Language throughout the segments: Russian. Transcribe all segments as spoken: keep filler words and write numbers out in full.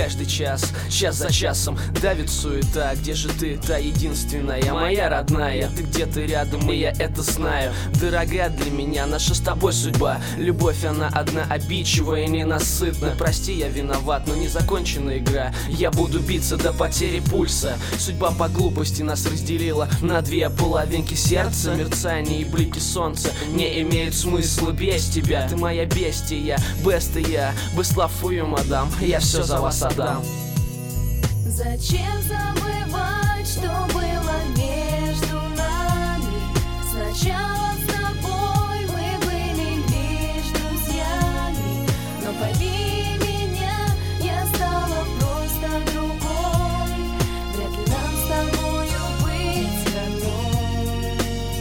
каждый час, час за часом давит суета. Где же ты, та единственная, моя родная? Ты где-то рядом, и я это знаю. Дорога для меня наша с тобой судьба. Любовь, она одна, обидчивая и ненасытна. Прости, я виноват, но не закончена игра. Я буду биться до потери пульса. Судьба по глупости нас разделила на две половинки сердца. Мерцание и блики солнца не имеют смысла без тебя. Ты моя бестия, бест и я. Беславую, мадам, я все за вас отдам. Зачем забывать, что было между нами? Сначала с тобой мы были лишь друзьями, но поверь меня, я стала просто другой. Вряд ли нам с тобою быть одной.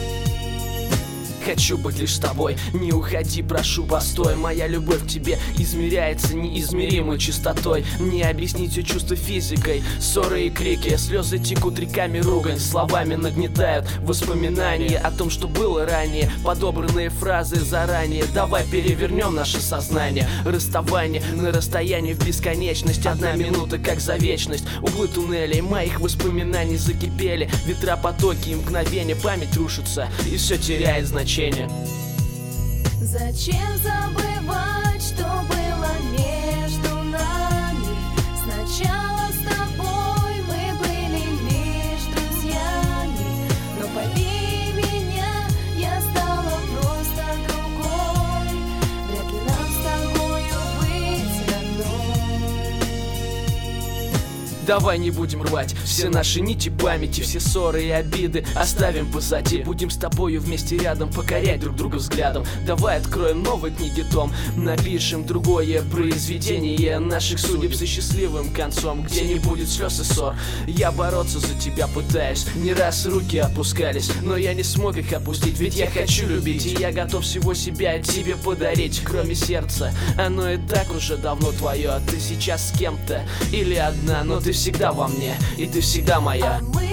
Хочу быть лишь с тобой, не уходи, прошу, постой. Моя любовь к тебе измеряется неизмеримой чистотой. Не объяснить все чувства физикой, ссоры и крики, слезы текут реками, ругань словами нагнетают воспоминания о том, что было ранее. Подобранные фразы заранее, давай перевернем наше сознание. Расставание на расстоянии в бесконечность, одна минута как за вечность. Углы туннелей моих воспоминаний закипели, ветра, потоки и мгновения, память рушится и все теряет значение. Зачем забывать, что было между нами? Сначала с тобой мы были лишь друзьями, но поверь меня, я стала просто другой. Вряд ли нам с тобою быть одной. Давай не будем рвать все наши нити памяти, все ссоры и обиды оставим позади. Будем с тобою вместе рядом покорять друг друга взглядом. Давай откроем новый книги том, напишем другое произведение наших судеб со счастливым концом, где не будет слез и ссор. Я бороться за тебя пытаюсь, не раз руки опускались, но я не смог их опустить, ведь я хочу любить, и я готов всего себя тебе подарить. Кроме сердца, оно и так уже давно твое. Ты сейчас с кем-то или одна, но ты всегда во мне, и ты всегда моя. А мы